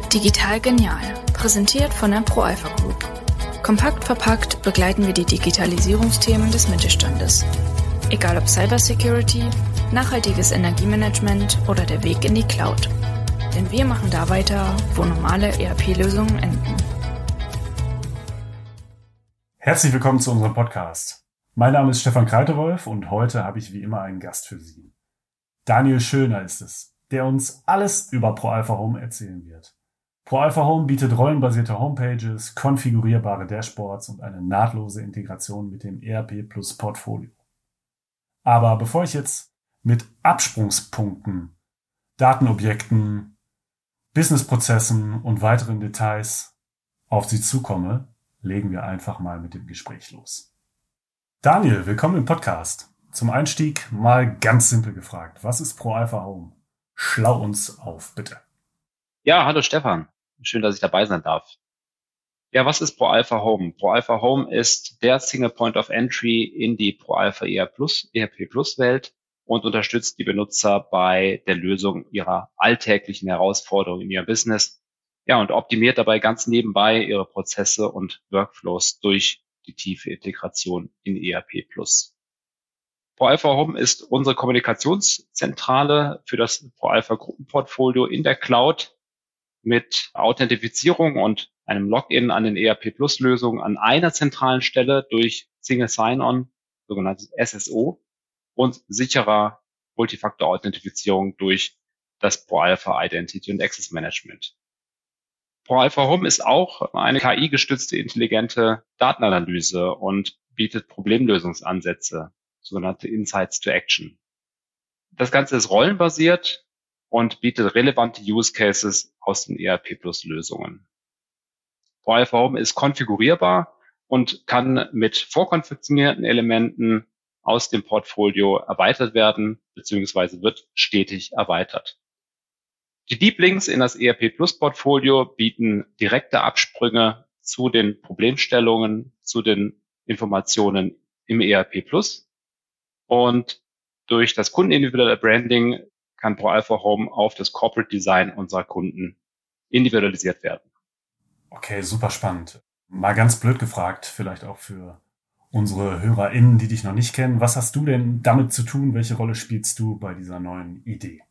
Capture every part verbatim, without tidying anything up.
Digital genial, präsentiert von der ProAlpha Group. Kompakt verpackt begleiten wir die Digitalisierungsthemen des Mittelstandes. Egal ob Cybersecurity, nachhaltiges Energiemanagement oder der Weg in die Cloud. Denn wir machen da weiter, wo normale E R P-Lösungen enden. Herzlich willkommen zu unserem Podcast. Mein Name ist Stefan Kreitewolf und heute habe ich wie immer einen Gast für Sie. Daniel Schöner ist es, der uns alles über ProAlpha Home erzählen wird. ProAlpha Home bietet rollenbasierte Homepages, konfigurierbare Dashboards und eine nahtlose Integration mit dem E R P Plus Portfolio. Aber bevor ich jetzt mit Absprungspunkten, Datenobjekten, Businessprozessen und weiteren Details auf Sie zukomme, legen wir einfach mal mit dem Gespräch los. Daniel, willkommen im Podcast. Zum Einstieg mal ganz simpel gefragt. Was ist ProAlpha Home? Schlau uns auf, bitte. Ja, hallo Stefan. Schön, dass ich dabei sein darf. Ja, was ist ProAlpha Home? ProAlpha Home ist der Single Point of Entry in die ProAlpha E R P Plus Welt und unterstützt die Benutzer bei der Lösung ihrer alltäglichen Herausforderungen in ihrem Business. Ja, und optimiert dabei ganz nebenbei ihre Prozesse und Workflows durch die tiefe Integration in E R P Plus. ProAlpha Home ist unsere Kommunikationszentrale für das ProAlpha Gruppenportfolio in der Cloud mit Authentifizierung und einem Login an den E R P Plus Lösungen an einer zentralen Stelle durch Single Sign-On, sogenanntes S S O, und sicherer Multifaktor-Authentifizierung durch das ProAlpha Identity und Access Management. ProAlpha Home ist auch eine K I-gestützte intelligente Datenanalyse und bietet Problemlösungsansätze, sogenannte Insights to Action. Das Ganze ist rollenbasiert und bietet relevante Use Cases aus den E R P Plus Lösungen. ProAlpha Home ist konfigurierbar und kann mit vorkonfigurierten Elementen aus dem Portfolio erweitert werden, beziehungsweise wird stetig erweitert. Die Deep Links in das E R P Plus Portfolio bieten direkte Absprünge zu den Problemstellungen, zu den Informationen im E R P Plus. Und durch das kundenindividuelle Branding kann ProAlpha Home auf das Corporate Design unserer Kunden individualisiert werden. Okay, super spannend. Mal ganz blöd gefragt, vielleicht auch für unsere HörerInnen, die dich noch nicht kennen. Was hast du denn damit zu tun? Welche Rolle spielst du bei dieser neuen Idee?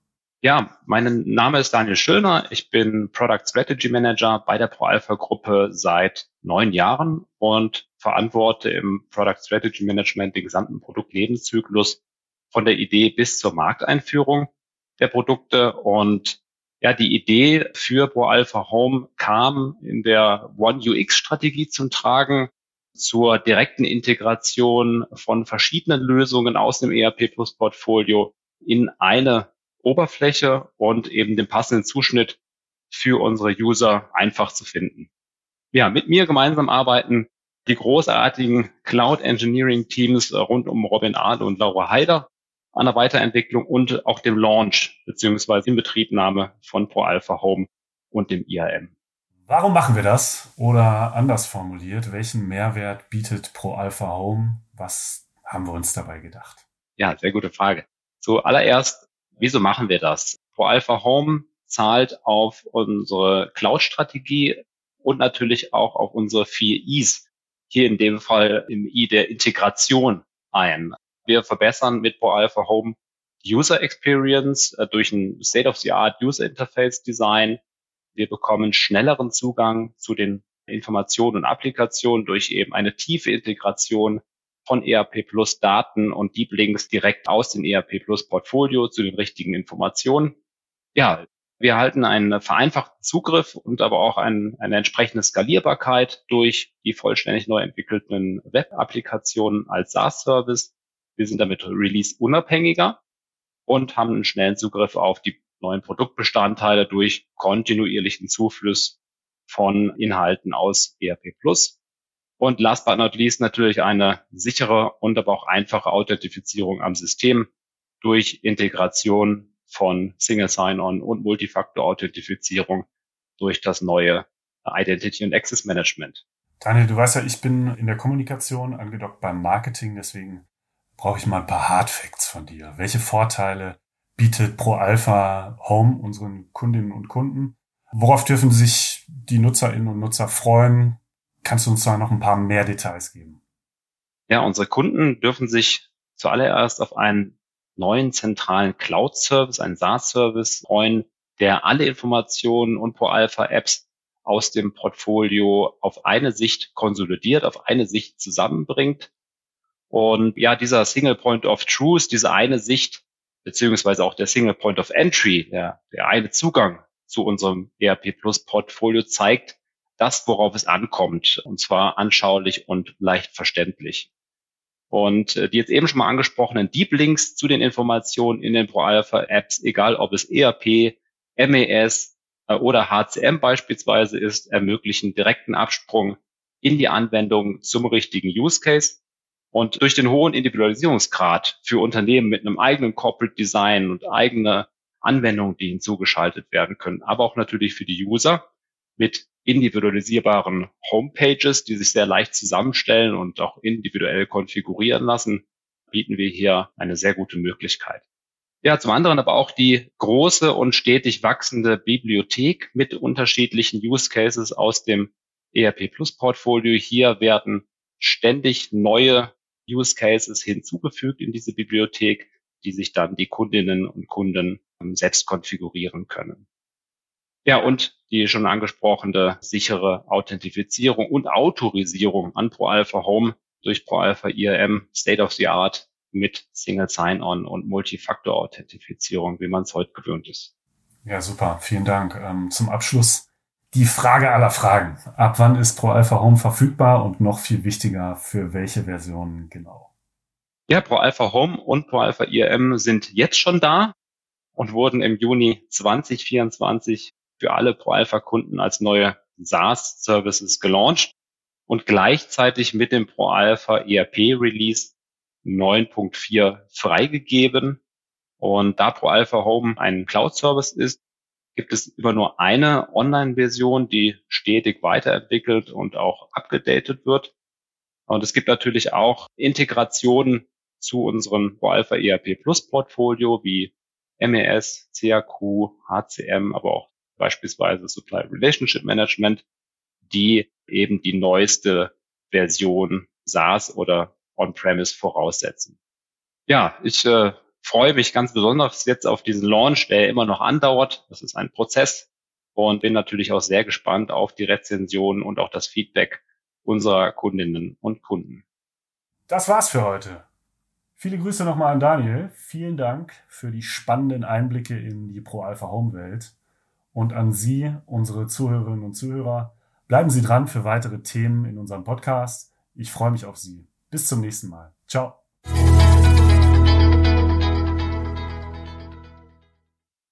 Ja, mein Name ist Daniel Schöner. Ich bin Product Strategy Manager bei der ProAlpha Gruppe seit neun Jahren und verantworte im Product Strategy Management den gesamten Produktlebenszyklus von der Idee bis zur Markteinführung der Produkte. Und ja, die Idee für ProAlpha Home kam in der One U X-Strategie zum Tragen zur direkten Integration von verschiedenen Lösungen aus dem E R P Plus Portfolio in eine Oberfläche und eben den passenden Zuschnitt für unsere User einfach zu finden. Ja, mit mir gemeinsam arbeiten die großartigen Cloud Engineering Teams rund um Robin Ahle und Laura Heider an der Weiterentwicklung und auch dem Launch bzw. Inbetriebnahme von ProAlpha Home und dem I A M. Warum machen wir das? Oder anders formuliert, welchen Mehrwert bietet ProAlpha Home? Was haben wir uns dabei gedacht? Ja, sehr gute Frage. Zuallererst, wieso machen wir das? ProAlpha Home zahlt auf unsere Cloud-Strategie und natürlich auch auf unsere vier Is, hier in dem Fall im I der Integration ein. Wir verbessern mit ProAlpha Home die User Experience äh, durch ein State-of-the-Art User Interface Design. Wir bekommen schnelleren Zugang zu den Informationen und Applikationen durch eben eine tiefe Integration von E R P Plus Daten und Deep Links direkt aus dem E R P Plus Portfolio zu den richtigen Informationen. Ja, wir erhalten einen vereinfachten Zugriff und aber auch ein, eine entsprechende Skalierbarkeit durch die vollständig neu entwickelten Web-Applikationen als SaaS-Service. Wir sind damit release-unabhängiger und haben einen schnellen Zugriff auf die neuen Produktbestandteile durch kontinuierlichen Zufluss von Inhalten aus E R P Plus. Und last but not least natürlich eine sichere und aber auch einfache Authentifizierung am System durch Integration von Single Sign-On und Multifaktor-Authentifizierung durch das neue Identity und Access Management. Daniel, du weißt ja, ich bin in der Kommunikation angedockt beim Marketing, deswegen brauche ich mal ein paar Hardfacts von dir. Welche Vorteile bietet ProAlpha Home unseren Kundinnen und Kunden? Worauf dürfen sich die Nutzerinnen und Nutzer freuen? Kannst du uns da noch ein paar mehr Details geben? Ja, unsere Kunden dürfen sich zuallererst auf einen neuen zentralen Cloud-Service, einen SaaS-Service freuen, der alle Informationen und ProAlpha-Apps aus dem Portfolio auf eine Sicht konsolidiert, auf eine Sicht zusammenbringt. Und ja, dieser Single Point of Truth, diese eine Sicht, beziehungsweise auch der Single Point of Entry, der, der eine Zugang zu unserem E R P Plus Portfolio zeigt das, worauf es ankommt, und zwar anschaulich und leicht verständlich. Und die jetzt eben schon mal angesprochenen Deep Links zu den Informationen in den ProAlpha Apps, egal ob es E R P, M E S oder H C M beispielsweise ist, ermöglichen direkten Absprung in die Anwendung zum richtigen Use Case. Und durch den hohen Individualisierungsgrad für Unternehmen mit einem eigenen Corporate Design und eigene Anwendungen, die hinzugeschaltet werden können, aber auch natürlich für die User mit individualisierbaren Homepages, die sich sehr leicht zusammenstellen und auch individuell konfigurieren lassen, bieten wir hier eine sehr gute Möglichkeit. Ja, zum anderen aber auch die große und stetig wachsende Bibliothek mit unterschiedlichen Use Cases aus dem E R P Plus Portfolio. Hier werden ständig neue Use Cases hinzugefügt in diese Bibliothek, die sich dann die Kundinnen und Kunden selbst konfigurieren können. Ja, und die schon angesprochene sichere Authentifizierung und Autorisierung an ProAlpha Home durch ProAlpha I A M State of the Art mit Single Sign-On und Multifaktor-Authentifizierung, wie man es heute gewöhnt ist. Ja, super. Vielen Dank. Ähm, zum Abschluss die Frage aller Fragen. Ab wann ist ProAlpha Home verfügbar und noch viel wichtiger, für welche Versionen genau? Ja, ProAlpha Home und ProAlpha I A M sind jetzt schon da und wurden im Juni zwanzig vierundzwanzig für alle ProAlpha-Kunden als neue SaaS-Services gelauncht und gleichzeitig mit dem ProAlpha E R P-Release neun Punkt vier freigegeben. Und da ProAlpha Home ein Cloud-Service ist, gibt es immer nur eine Online-Version, die stetig weiterentwickelt und auch abgedatet wird. Und es gibt natürlich auch Integrationen zu unserem ProAlpha E R P Plus Portfolio wie M E S, C A Q, H C M, aber auch beispielsweise Supply Relationship Management, die eben die neueste Version SaaS oder On-Premise voraussetzen. Ja, ich äh, freue mich ganz besonders jetzt auf diesen Launch, der immer noch andauert. Das ist ein Prozess und bin natürlich auch sehr gespannt auf die Rezensionen und auch das Feedback unserer Kundinnen und Kunden. Das war's für heute. Viele Grüße nochmal an Daniel. Vielen Dank für die spannenden Einblicke in die ProAlpha Home Welt. Und an Sie, unsere Zuhörerinnen und Zuhörer, bleiben Sie dran für weitere Themen in unserem Podcast. Ich freue mich auf Sie. Bis zum nächsten Mal. Ciao.